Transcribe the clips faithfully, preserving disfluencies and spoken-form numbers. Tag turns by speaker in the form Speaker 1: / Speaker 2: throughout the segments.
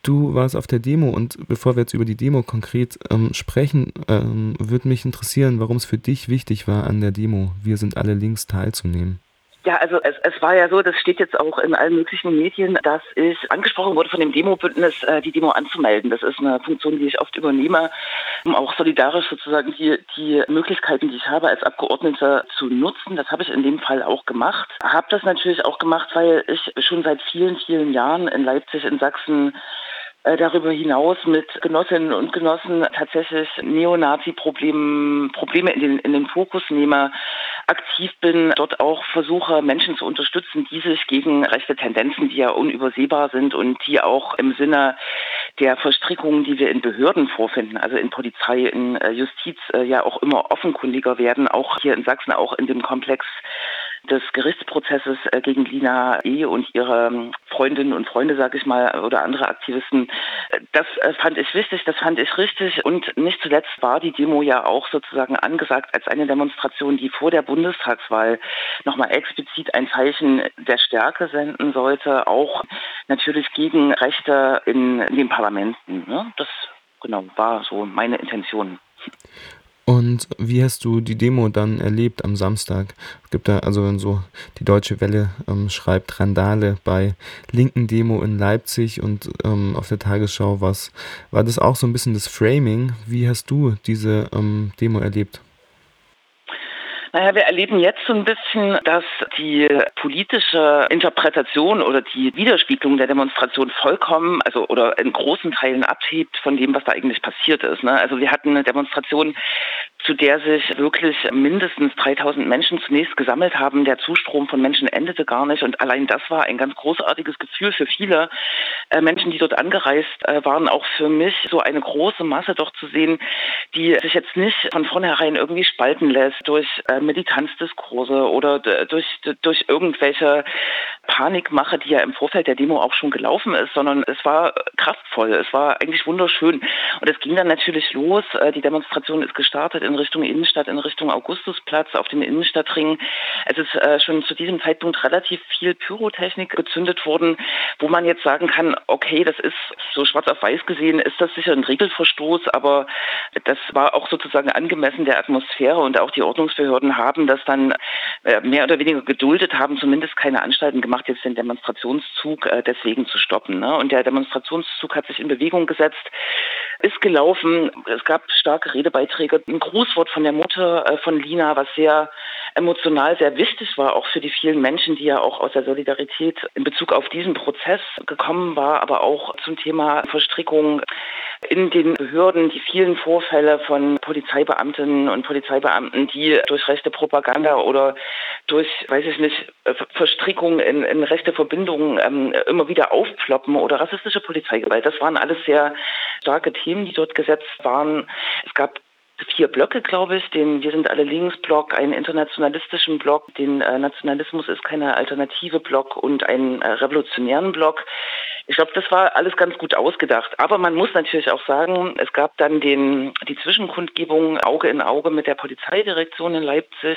Speaker 1: Du warst auf der Demo und bevor wir jetzt über die Demo konkret ähm, sprechen, ähm, würde mich interessieren, warum es für dich wichtig war, an der Demo Wir sind alle links teilzunehmen.
Speaker 2: Ja, also es, es war ja so, das steht jetzt auch in allen möglichen Medien, dass ich angesprochen wurde von dem Demo-Bündnis, äh, die Demo anzumelden. Das ist eine Funktion, die ich oft übernehme, um auch solidarisch sozusagen die, die Möglichkeiten, die ich habe als Abgeordnete zu nutzen. Das habe ich in dem Fall auch gemacht. Habe das natürlich auch gemacht, weil ich schon seit vielen, vielen Jahren in Leipzig, in Sachsen, äh, darüber hinaus mit Genossinnen und Genossen tatsächlich Neonazi-Probleme Probleme in den, in den Fokus nehme, aktiv bin, dort auch versuche, Menschen zu unterstützen, die sich gegen rechte Tendenzen, die ja unübersehbar sind und die auch im Sinne der Verstrickungen, die wir in Behörden vorfinden, also in Polizei, in Justiz, ja auch immer offenkundiger werden, auch hier in Sachsen, auch in dem Komplex des Gerichtsprozesses gegen Lina E. und ihre Freundinnen und Freunde, sage ich mal, oder andere Aktivisten. Das fand ich wichtig, das fand ich richtig und nicht zuletzt war die Demo ja auch sozusagen angesagt als eine Demonstration, die vor der Bundestagswahl nochmal explizit ein Zeichen der Stärke senden sollte, auch natürlich gegen Rechte in, in den Parlamenten. Ne? Das genau war so meine Intention.
Speaker 1: Und wie hast du die Demo dann erlebt am Samstag? Es gibt da, also so, die Deutsche Welle ähm, schreibt Randale bei linken Demo in Leipzig und ähm, auf der Tagesschau was. War das auch so ein bisschen das Framing? Wie hast du diese ähm, Demo erlebt?
Speaker 2: Naja, wir erleben jetzt so ein bisschen, dass die politische Interpretation oder die Widerspiegelung der Demonstration vollkommen, also oder in großen Teilen abhebt von dem, was da eigentlich passiert ist. Ne? Also wir hatten eine Demonstration, zu der sich wirklich mindestens dreitausend Menschen zunächst gesammelt haben. Der Zustrom von Menschen endete gar nicht und allein das war ein ganz großartiges Gefühl für viele äh, Menschen, die dort angereist äh, waren. Auch für mich so eine große Masse doch zu sehen, die sich jetzt nicht von vornherein irgendwie spalten lässt durch äh, Militanzdiskurse oder d- durch, d- durch irgendwelche Panikmache, die ja im Vorfeld der Demo auch schon gelaufen ist, sondern es war kraftvoll, es war eigentlich wunderschön. Und es ging dann natürlich los, äh, die Demonstration ist gestartet in Richtung Innenstadt, in Richtung Augustusplatz, auf dem Innenstadtring. Es ist äh, schon zu diesem Zeitpunkt relativ viel Pyrotechnik gezündet worden, wo man jetzt sagen kann, okay, das ist so schwarz auf weiß gesehen, ist das sicher ein Regelverstoß, aber das war auch sozusagen angemessen der Atmosphäre und auch die Ordnungsbehörden haben das dann äh, mehr oder weniger geduldet, haben zumindest keine Anstalten gemacht, jetzt den Demonstrationszug äh, deswegen zu stoppen. Ne? Und der Demonstrationszug hat sich in Bewegung gesetzt, ist gelaufen. Es gab starke Redebeiträge, ein Grußwort von der Mutter äh, von Lina, was sehr emotional sehr wichtig war, auch für die vielen Menschen, die ja auch aus der Solidarität in Bezug auf diesen Prozess gekommen war, aber auch zum Thema Verstrickung in den Behörden, die vielen Vorfälle von Polizeibeamtinnen und Polizeibeamten, die durch rechte Propaganda oder durch, weiß ich nicht, Verstrickung in, in rechte Verbindungen ähm, immer wieder aufploppen oder rassistische Polizeigewalt. Das waren alles sehr starke Themen, die dort gesetzt waren. Es gab vier Blöcke, glaube ich, den Wir sind alle links-Block, einen internationalistischen Block, den äh, Nationalismus ist keine Alternative Block und einen äh, revolutionären Block. Ich glaube, das war alles ganz gut ausgedacht. Aber man muss natürlich auch sagen, es gab dann den, die Zwischenkundgebung Auge in Auge mit der Polizeidirektion in Leipzig.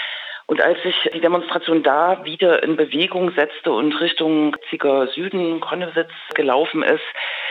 Speaker 2: Und als sich die Demonstration da wieder in Bewegung setzte und Richtung Leipziger Süden, Connewitz gelaufen ist,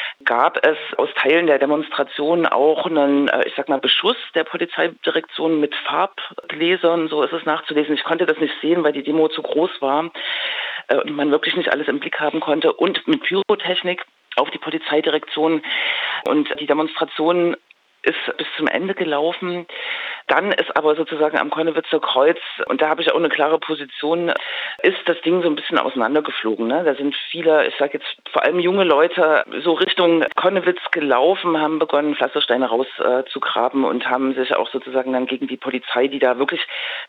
Speaker 2: gab es aus Teilen der Demonstration auch einen, ich sag mal, Beschuss der Polizeidirektion mit Farbgläsern, so ist es nachzulesen. Ich konnte das nicht sehen, weil die Demo zu groß war und man wirklich nicht alles im Blick haben konnte. Und mit Pyrotechnik auf die Polizeidirektion. Und die Demonstration ist bis zum Ende gelaufen. Dann ist aber sozusagen am Connewitzer Kreuz, und da habe ich auch eine klare Position, ist das Ding so ein bisschen auseinandergeflogen. Ne? Da sind viele, ich sage jetzt vor allem junge Leute, so Richtung Connewitz gelaufen, haben begonnen, Pflastersteine rauszugraben äh, und haben sich auch sozusagen dann gegen die Polizei, die da wirklich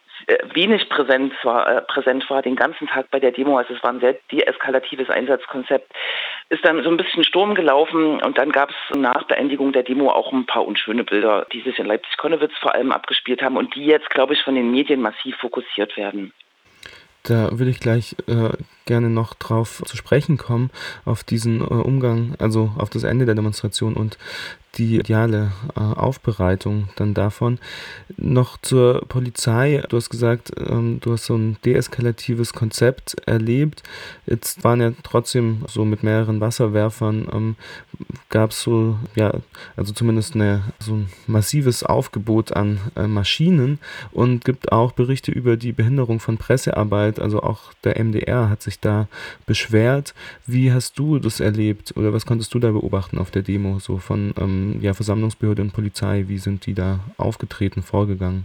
Speaker 2: wenig präsent war, äh, präsent war den ganzen Tag bei der Demo, also es war ein sehr deeskalatives Einsatzkonzept, ist dann so ein bisschen Sturm gelaufen und dann gab es nach Beendigung der Demo auch ein paar unschöne Bilder, die sich in Leipzig-Connewitz vor allem abgespielt haben und die jetzt, glaube ich, von den Medien massiv fokussiert werden.
Speaker 1: Da würde ich gleich äh, gerne noch drauf zu sprechen kommen, auf diesen äh, Umgang, also auf das Ende der Demonstration und die ideale äh, Aufbereitung dann davon. Noch zur Polizei. Du hast gesagt, ähm, du hast so ein deeskalatives Konzept erlebt. Jetzt waren ja trotzdem so mit mehreren Wasserwerfern, ähm, gab es so, ja, also zumindest eine, so ein massives Aufgebot an äh, Maschinen und gibt auch Berichte über die Behinderung von Pressearbeit. Also auch der M D R hat sich da beschwert. Wie hast du das erlebt oder was konntest du da beobachten auf der Demo, so von ähm, ja, Versammlungsbehörde und Polizei? Wie sind die da aufgetreten, vorgegangen?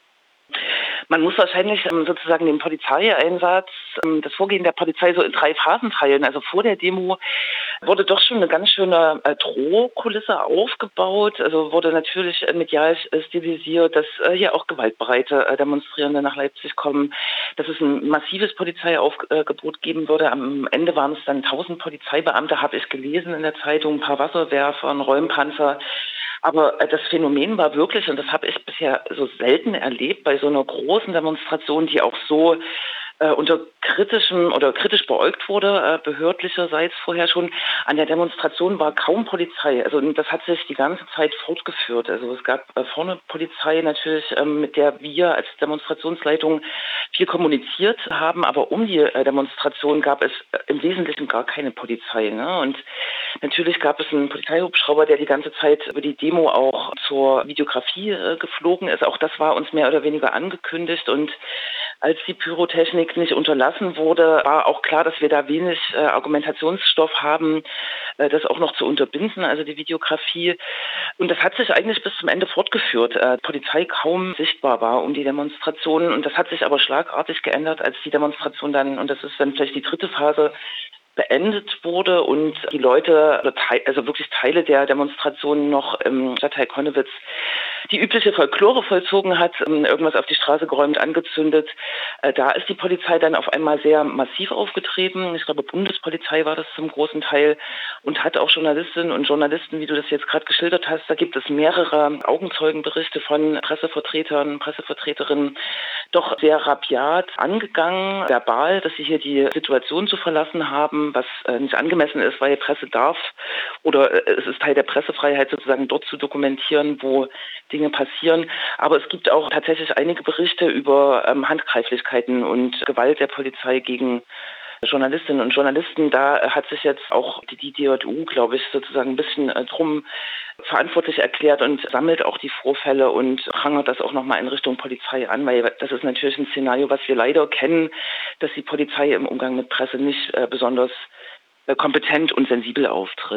Speaker 2: Man muss wahrscheinlich ähm, sozusagen den Polizeieinsatz, ähm, das Vorgehen der Polizei so in drei Phasen teilen. Also vor der Demo wurde doch schon eine ganz schöne äh, Drohkulisse aufgebaut. Also wurde natürlich äh, medial äh, stilisiert, dass äh, hier auch gewaltbereite äh, Demonstrierende nach Leipzig kommen, dass es ein massives Polizeiaufgebot geben würde. Am Ende waren es dann tausend Polizeibeamte, habe ich gelesen in der Zeitung, ein paar Wasserwerfer, ein Räumpanzer. Aber äh, das Phänomen war wirklich, und das habe ich bisher so selten erlebt, bei so einer großen Demonstration, die auch so äh, unter kritischem oder kritisch beäugt wurde, äh, behördlicherseits vorher schon. An der Demonstration war kaum Polizei. Also das hat sich die ganze Zeit fortgeführt. Also es gab äh, vorne Polizei natürlich, ähm, mit der wir als Demonstrationsleitung viel kommuniziert haben, aber um die äh, Demonstration gab es äh, im Wesentlichen gar keine Polizei. Ne? Und natürlich gab es einen Polizeihubschrauber, der die ganze Zeit über die Demo auch zur Videografie äh, geflogen ist. Auch das war uns mehr oder weniger angekündigt. Und als die Pyrotechnik nicht unterlassen wurde, war auch klar, dass wir da wenig äh, Argumentationsstoff haben, äh, das auch noch zu unterbinden, also die Videografie. Und das hat sich eigentlich bis zum Ende fortgeführt. Äh, Polizei kaum sichtbar war um die Demonstrationen. Und das hat sich aber schlagartig geändert, als die Demonstration dann, und das ist dann vielleicht die dritte Phase, beendet wurde und die Leute, also wirklich Teile der Demonstration noch im Stadtteil Connewitz die übliche Folklore vollzogen hat, irgendwas auf die Straße geräumt, angezündet. Da ist die Polizei dann auf einmal sehr massiv aufgetreten. Ich glaube, Bundespolizei war das zum großen Teil und hat auch Journalistinnen und Journalisten, wie du das jetzt gerade geschildert hast, da gibt es mehrere Augenzeugenberichte von Pressevertretern, Pressevertreterinnen, doch sehr rabiat angegangen, verbal, dass sie hier die Situation zu verlassen haben, was äh, nicht angemessen ist, weil die Presse darf oder äh, es ist Teil der Pressefreiheit, sozusagen dort zu dokumentieren, wo Dinge passieren. Aber es gibt auch tatsächlich einige Berichte über ähm, Handgreiflichkeiten und Gewalt der Polizei gegen Journalistinnen und Journalisten. Da hat sich jetzt auch die, die D J U, glaube ich, sozusagen ein bisschen äh, drum verantwortlich erklärt und sammelt auch die Vorfälle und prangert das auch nochmal in Richtung Polizei an, weil das ist natürlich ein Szenario, was wir leider kennen, dass die Polizei im Umgang mit Presse nicht äh, besonders äh, kompetent und sensibel auftritt.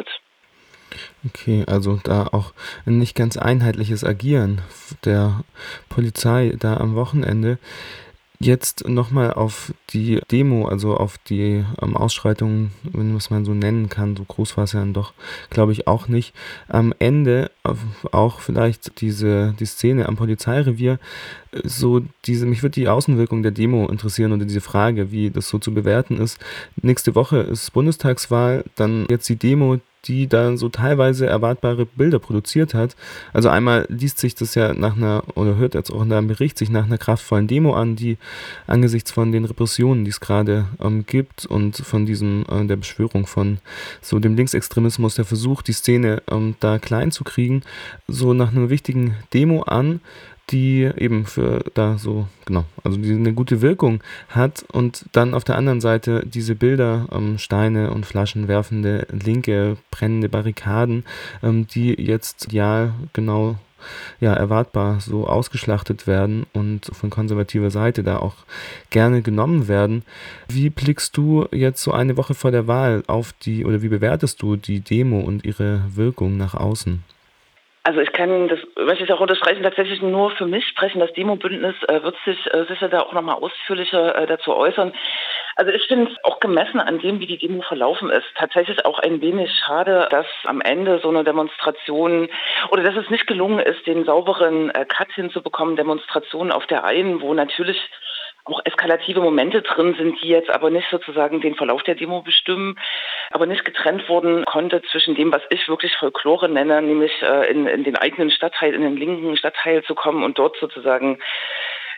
Speaker 1: Okay, also da auch ein nicht ganz einheitliches Agieren der Polizei da am Wochenende. Jetzt nochmal auf die Demo, also auf die ähm, Ausschreitungen, wenn man es mal so nennen kann, so groß war es ja dann doch, glaube ich, auch nicht. Am Ende auch vielleicht diese die Szene am Polizeirevier, so diese, mich würde die Außenwirkung der Demo interessieren oder diese Frage, wie das so zu bewerten ist. Nächste Woche ist Bundestagswahl, dann jetzt die Demo, die dann so teilweise erwartbare Bilder produziert hat. Also einmal liest sich das ja nach einer, oder hört jetzt auch in einem Bericht sich nach einer kraftvollen Demo an, die angesichts von den Repressionen, die es gerade ähm, gibt und von diesem, äh, der Beschwörung von so dem Linksextremismus, der Versuch, die Szene ähm, da klein zu kriegen, so nach einer wichtigen Demo an, die eben für da so, genau, also die eine gute Wirkung hat und dann auf der anderen Seite diese Bilder, ähm, Steine und Flaschen werfende Linke, brennende Barrikaden, ähm, die jetzt ja genau ja erwartbar so ausgeschlachtet werden und von konservativer Seite da auch gerne genommen werden. Wie blickst du jetzt so eine Woche vor der Wahl auf die, oder wie bewertest du die Demo und ihre Wirkung nach außen?
Speaker 2: Also ich kann, das möchte ich auch unterstreichen, tatsächlich nur für mich sprechen. Das Demo-Bündnis äh, wird sich äh, sicher da auch nochmal ausführlicher äh, dazu äußern. Also ich finde es auch gemessen an dem, wie die Demo verlaufen ist, tatsächlich auch ein wenig schade, dass am Ende so eine Demonstration oder dass es nicht gelungen ist, den sauberen äh, Cut hinzubekommen, Demonstrationen auf der einen, wo natürlich auch eskalative Momente drin sind, die jetzt aber nicht sozusagen den Verlauf der Demo bestimmen, aber nicht getrennt wurden konnte zwischen dem, was ich wirklich Folklore nenne, nämlich äh, in, in den eigenen Stadtteil, in den linken Stadtteil zu kommen und dort sozusagen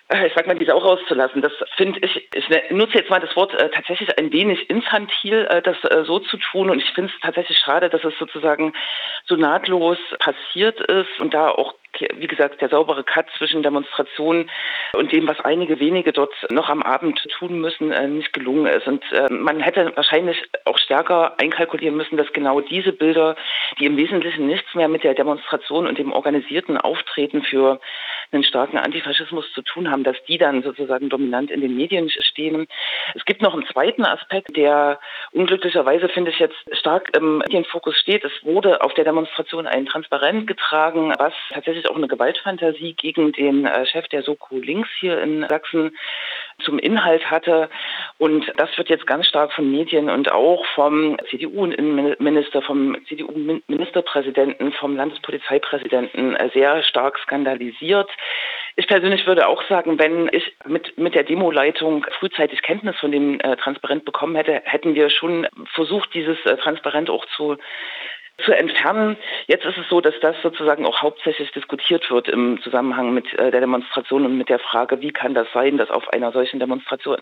Speaker 2: äh, ich sag mal, die Sau rauszulassen. Das finde ich, ich nutze jetzt mal das Wort äh, tatsächlich ein wenig infantil, äh, das äh, so zu tun. Und ich finde es tatsächlich schade, dass es sozusagen so nahtlos passiert ist und da auch, wie gesagt, der saubere Cut zwischen Demonstrationen und dem, was einige wenige dort noch am Abend tun müssen, äh, nicht gelungen ist. Und äh, man hätte wahrscheinlich auch stärker einkalkulieren müssen, dass genau diese Bilder, die im Wesentlichen nichts mehr mit der Demonstration und dem organisierten Auftreten für einen starken Antifaschismus zu tun haben, dass die dann sozusagen dominant in den Medien stehen. Es gibt noch einen zweiten Aspekt, der unglücklicherweise, finde ich, jetzt stark im Medienfokus steht. Es wurde auf der Demonstration ein Transparent getragen, was tatsächlich auch eine Gewaltfantasie gegen den äh, Chef der Soko Links hier in Sachsen zum Inhalt hatte. Und das wird jetzt ganz stark von Medien und auch vom C D U-Innenminister, vom C D U-Ministerpräsidenten, vom Landespolizeipräsidenten äh, sehr stark skandalisiert. Ich persönlich würde auch sagen, wenn ich mit, mit der Demoleitung frühzeitig Kenntnis von dem äh, Transparent bekommen hätte, hätten wir schon versucht, dieses äh, Transparent auch zu zu entfernen. Jetzt ist es so, dass das sozusagen auch hauptsächlich diskutiert wird im Zusammenhang mit äh, der Demonstration und mit der Frage, wie kann das sein, dass auf einer solchen Demonstration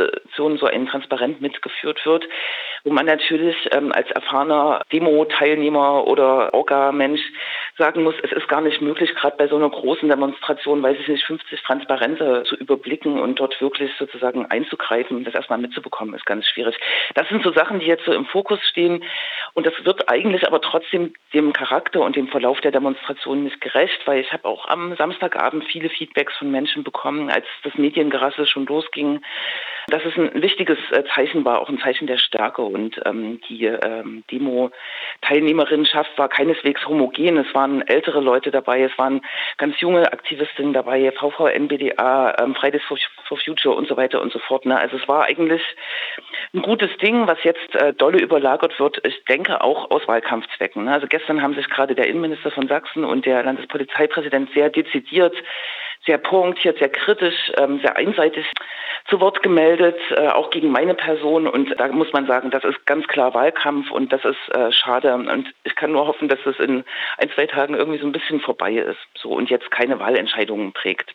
Speaker 2: so ein Transparent mitgeführt wird, wo man natürlich ähm, als erfahrener Demo-Teilnehmer oder Orga-Mensch sagen muss, es ist gar nicht möglich, gerade bei so einer großen Demonstration, weiß ich nicht, fünfzig Transparente zu überblicken und dort wirklich sozusagen einzugreifen, das erstmal mitzubekommen, ist ganz schwierig. Das sind so Sachen, die jetzt so im Fokus stehen und das wird eigentlich aber trotzdem dem Charakter und dem Verlauf der Demonstration nicht gerecht, weil ich habe auch am Samstagabend viele Feedbacks von Menschen bekommen, als das Mediengerassel schon losging, dass es ein wichtiges Zeichen war, auch ein Zeichen der Stärke und ähm, die ähm, Demo-Teilnehmerinnenschaft war keineswegs homogen, es waren ältere Leute dabei, es waren ganz junge Aktivistinnen dabei, V V N B D A, ähm, Fridays for, for Future und so weiter und so fort. Ne? Also es war eigentlich ein gutes Ding, was jetzt äh, dolle überlagert wird, ich denke auch aus Wahlkampfzwecken. Ne? Also gestern haben sich gerade der Innenminister von Sachsen und der Landespolizeipräsident sehr dezidiert, sehr pointiert, sehr kritisch, ähm, sehr einseitig zu Wort gemeldet, äh, auch gegen meine Person. Und da muss man sagen, das ist ganz klar Wahlkampf und das ist äh, schade. Und ich kann nur hoffen, dass das in ein, zwei Tagen irgendwie so ein bisschen vorbei ist so und jetzt keine Wahlentscheidungen prägt.